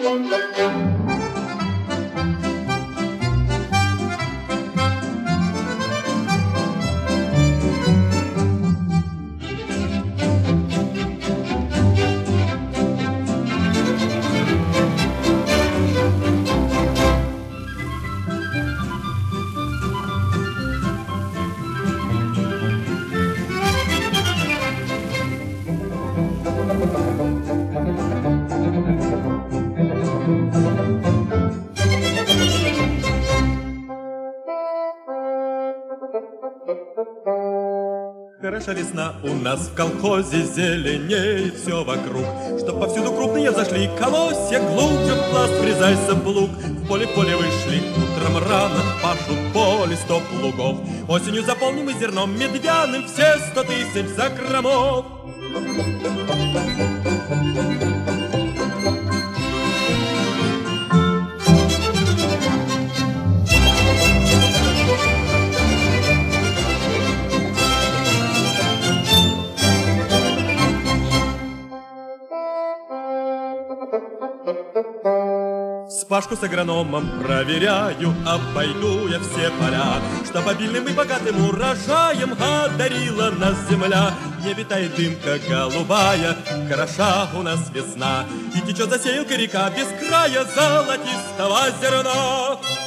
Хороша весна у нас в колхозе, зеленеет все вокруг. Чтоб повсюду крупные взошли колосья, глубже в пласт врезайся в луг. В поле вышли, утром рано пашут поле 100 плугов. Осенью заполним мы зерном медвяным все 100 000 закромов. Вспашку с агрономом проверяю, обойду я все поля, чтоб обильным и богатым урожаем одарила нас земля. Не витает дымка голубая, хороша у нас весна, и течет засеялка река без края золотистого зерна.